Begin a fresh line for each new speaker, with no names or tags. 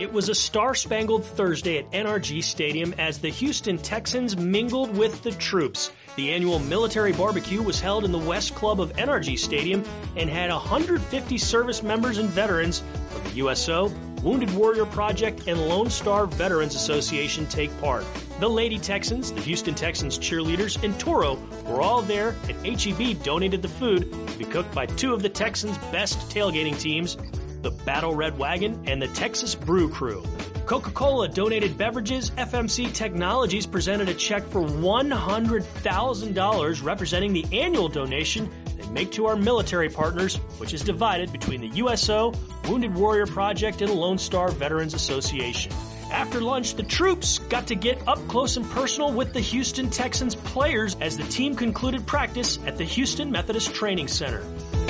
It was a star-spangled Thursday at NRG Stadium as the Houston Texans mingled with the troops. The annual military barbecue was held in the West Club of NRG Stadium and had 150 service members and veterans from the USO, Wounded Warrior Project, and Lone Star Veterans Association take part. The Lady Texans, the Houston Texans cheerleaders, and Toro were all there, and H-E-B donated the food to be cooked by two of the Texans' best tailgating teams, the Battle Red Wagon and the Texas Brew Crew. Coca-Cola donated beverages. FMC Technologies presented a check for $100,000 representing the annual donation they make to our military partners, which is divided between the USO, Wounded Warrior Project, and Lone Star Veterans Association. After lunch, the troops got to get up close and personal with the Houston Texans players as the team concluded practice at the Houston Methodist Training Center.